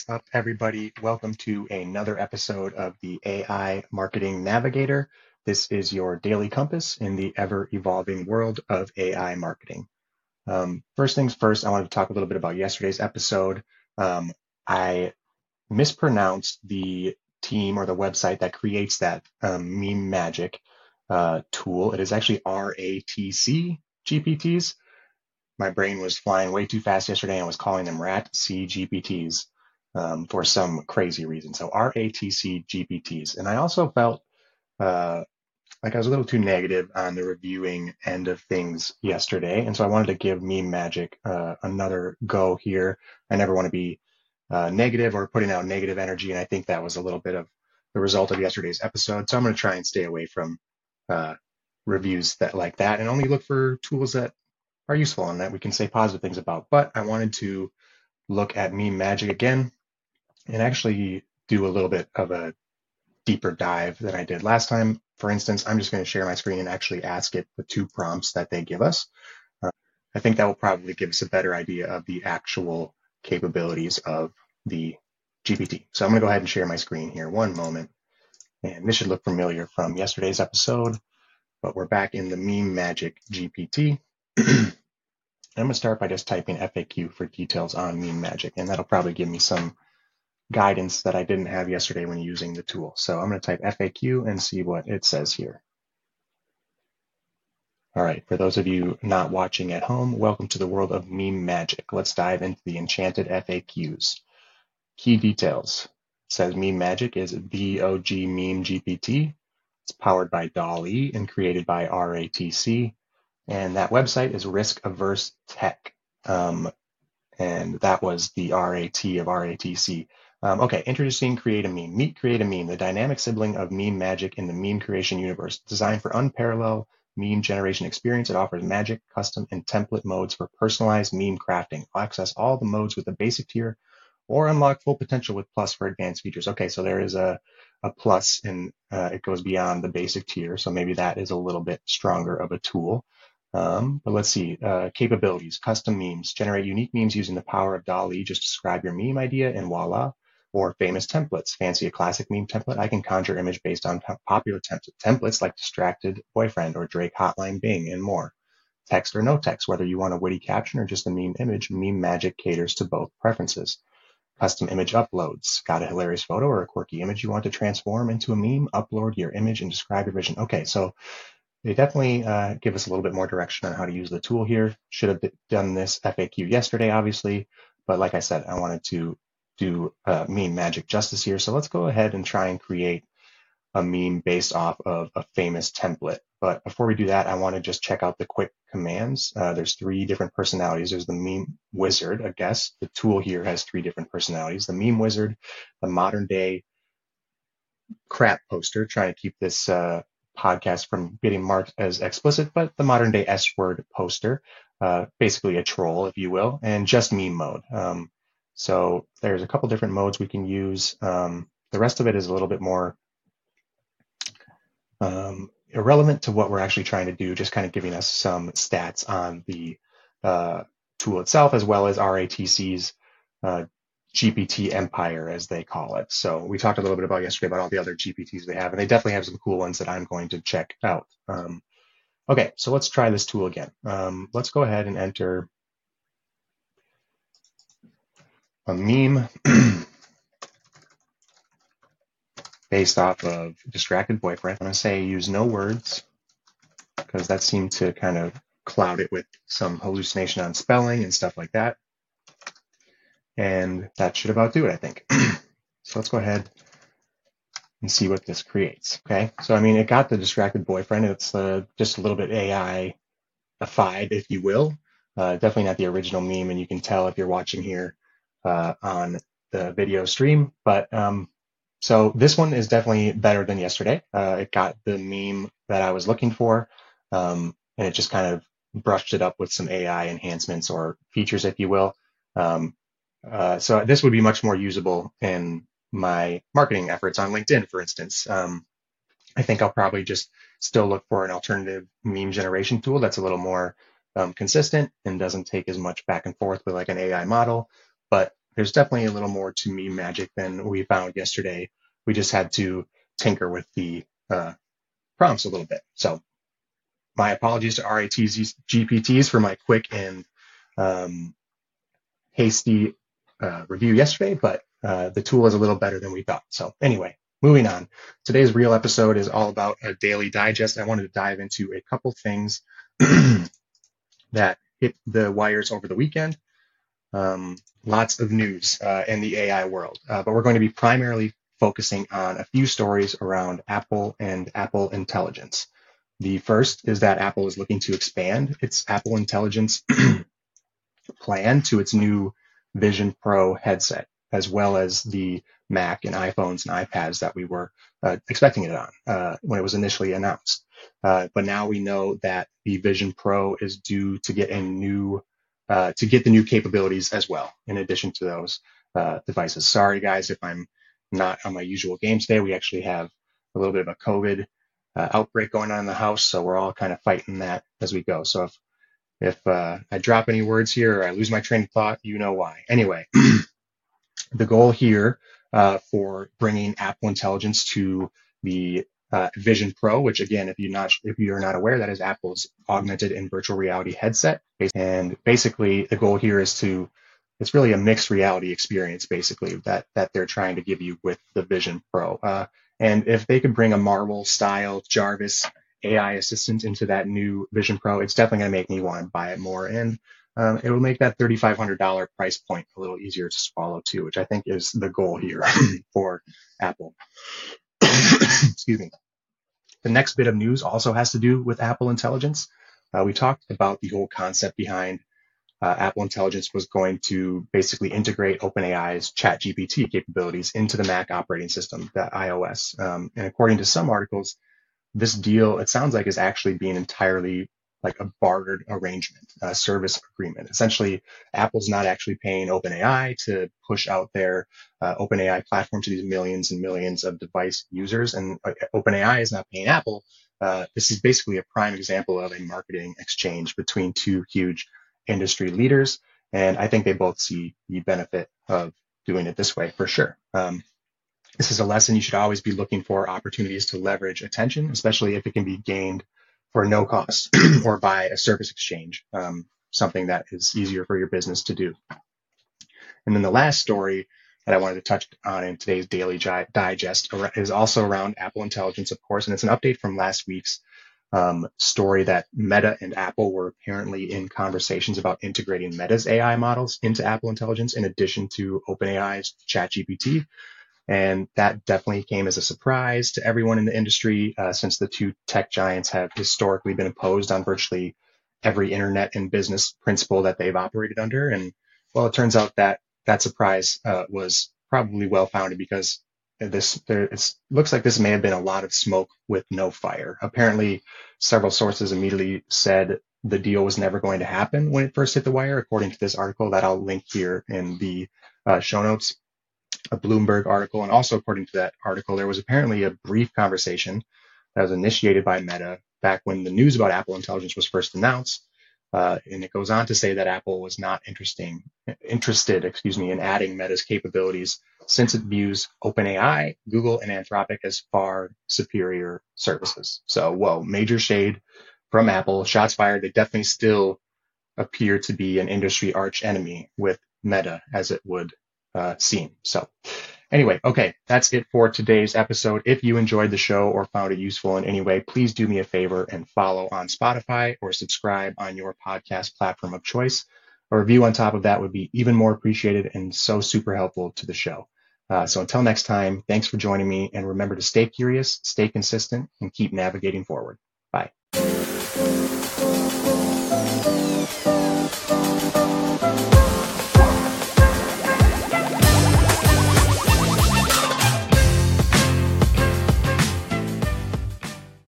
up, everybody? Welcome to another episode of the AI Marketing Navigator. This is your daily compass in the ever-evolving world of AI marketing. First things first, I wanted to talk a little bit about yesterday's episode. I mispronounced the team or the website that creates that Meme Magic tool. It is actually RATC GPTs. My brain was flying way too fast yesterday and I was calling them RATC GPTs for some crazy reason. So RATC GPTs. And I also felt like I was a little too negative on the reviewing end of things yesterday. And so I wanted to give Meme Magic another go here. I never want to be negative or putting out negative energy. And I think that was a little bit of the result of yesterday's episode. So I'm going to try and stay away from uh, reviews that like that and only look for tools that are useful and that we can say positive things about. But I wanted to look at Meme Magic again and actually do a little bit of a deeper dive than I did last time. For instance, I'm just going to share my screen and actually ask it the two prompts that they give us. I think that will probably give us a better idea of the actual capabilities of the GPT. So I'm going to go ahead and share my screen here. One moment. And this should look familiar from yesterday's episode, but we're back in the Meme Magic GPT. I'm going to start by just typing FAQ for details on Meme Magic, and that'll probably give me some guidance that I didn't have yesterday when using the tool. So I'm going to type FAQ and see what it says here. All right, for those of you not watching at home, welcome to the world of Meme Magic. Let's dive into the enchanted FAQs. Key details. It says Meme Magic is the OG Meme GPT. It's powered by DALL-E and created by RATC. And that website is Risk Averse Tech. And that was the RAT of RATC. Okay, introducing Create a Meme. Meet Create a Meme, the dynamic sibling of Meme Magic in the meme creation universe. Designed for unparalleled meme generation experience, it offers magic, custom, and template modes for personalized meme crafting. Access all the modes with the basic tier or unlock full potential with Plus for advanced features. Okay, so there is a plus and it goes beyond the basic tier. So maybe that is a little bit stronger of a tool. But let's see, capabilities, custom memes, generate unique memes using the power of DALL-E. Just describe your meme idea and voila. Or famous templates, fancy a classic meme template. I can conjure image based on popular templates like Distracted Boyfriend or Drake Hotline Bing and more. Text or no text, whether you want a witty caption or just a meme image, Meme Magic caters to both preferences. Custom image uploads. Got a hilarious photo or a quirky image you want to transform into a meme? Upload your image and describe your vision. Okay, so they definitely give us a little bit more direction on how to use the tool here. Should have done this FAQ yesterday, obviously, but like I said, I wanted to do Meme Magic justice here. So let's go ahead and try and create a meme based off of a famous template. But before we do that, I want to just check out the quick commands. There's three different personalities. There's the Meme Wizard, I guess. The tool here has three different personalities. The Meme Wizard, the modern day crap poster, trying to keep this podcast from getting marked as explicit, but the modern day S-word poster, basically a troll, if you will, and just meme mode. So there's a couple different modes we can use. The rest of it is a little bit more irrelevant to what we're actually trying to do, just kind of giving us some stats on the tool itself, as well as RATC's GPT empire, as they call it. So we talked a little bit about yesterday about all the other GPTs they have, and they definitely have some cool ones that I'm going to check out. Okay, so let's try this tool again. Let's go ahead and enter a meme based off of Distracted Boyfriend. I'm going to say use no words because that seemed to kind of cloud it with some hallucination on spelling and stuff like that. And that should about do it, I think. So let's go ahead and see what this creates. Okay, so I mean, it got the Distracted Boyfriend. It's just a little bit AI-ified, if you will. Definitely not the original meme, and you can tell if you're watching here on the video stream. But so this one is definitely better than yesterday. It got the meme that I was looking for, and it just kind of brushed it up with some AI enhancements or features, if you will. So this would be much more usable in my marketing efforts on LinkedIn, for instance. I think I'll probably just still look for an alternative meme generation tool that's a little more consistent and doesn't take as much back and forth with like an AI model. But there's definitely a little more to meme magic than we found yesterday. We just had to tinker with the prompts a little bit. So my apologies to RAT's GPTs for my quick and hasty review yesterday, but the tool is a little better than we thought. So anyway, moving on. Today's real episode is all about a daily digest. I wanted to dive into a couple things that hit the wires over the weekend. Lots of news in the AI world, but we're going to be primarily focusing on a few stories around Apple and Apple Intelligence. The first is that Apple is looking to expand its Apple Intelligence plan to its new Vision Pro headset, as well as the Mac and iPhones and iPads that we were expecting it on when it was initially announced. But now we know that the Vision Pro is due to get the new capabilities as well, in addition to those devices. Sorry, guys, if I'm not on my usual game today. We actually have a little bit of a COVID outbreak going on in the house, so we're all kind of fighting that as we go. So if I drop any words here or I lose my train of thought, you know why. Anyway, the goal here for bringing Apple Intelligence to the Vision Pro, which again, if you're not aware, that is Apple's augmented and virtual reality headset. And basically, the goal here is it's really a mixed reality experience, basically, that they're trying to give you with the Vision Pro. And if they could bring a Marvel-style Jarvis AI assistant into that new Vision Pro, it's definitely going to make me want to buy it more. And it will make that $3,500 price point a little easier to swallow too, which I think is the goal here for Apple. Excuse me. The next bit of news also has to do with Apple Intelligence. We talked about the whole concept behind Apple Intelligence was going to basically integrate OpenAI's ChatGPT capabilities into the Mac operating system, the iOS. And according to some articles, this deal, it sounds like, is actually being entirely like a bartered arrangement, a service agreement. Essentially, Apple's not actually paying OpenAI to push out their OpenAI platform to these millions and millions of device users, and OpenAI is not paying Apple. This is basically a prime example of a marketing exchange between two huge industry leaders, and I think they both see the benefit of doing it this way for sure. This is a lesson you should always be looking for opportunities to leverage attention, especially if it can be gained for no cost or by a service exchange, something that is easier for your business to do. And then the last story that I wanted to touch on in today's Daily Digest is also around Apple Intelligence, of course, and it's an update from last week's story that Meta and Apple were apparently in conversations about integrating Meta's AI models into Apple Intelligence in addition to OpenAI's ChatGPT. And that definitely came as a surprise to everyone in the industry, since the two tech giants have historically been opposed on virtually every internet and business principle that they've operated under. And well, it turns out that that surprise was probably well-founded, because it looks like this may have been a lot of smoke with no fire. Apparently, several sources immediately said the deal was never going to happen when it first hit the wire, according to this article that I'll link here in the show notes. A Bloomberg article, and also according to that article, there was apparently a brief conversation that was initiated by Meta back when the news about Apple Intelligence was first announced, and it goes on to say that Apple was not interested, in adding Meta's capabilities, since it views OpenAI, Google, and Anthropic as far superior services. So, whoa, major shade from Apple, shots fired. They definitely still appear to be an industry arch enemy with Meta, as it would seem. So anyway, okay, that's it for today's episode. If you enjoyed the show or found it useful in any way, please do me a favor and follow on Spotify or subscribe on your podcast platform of choice. A review on top of that would be even more appreciated and so super helpful to the show. So until next time, thanks for joining me, and remember to stay curious, stay consistent, and keep navigating forward. Bye.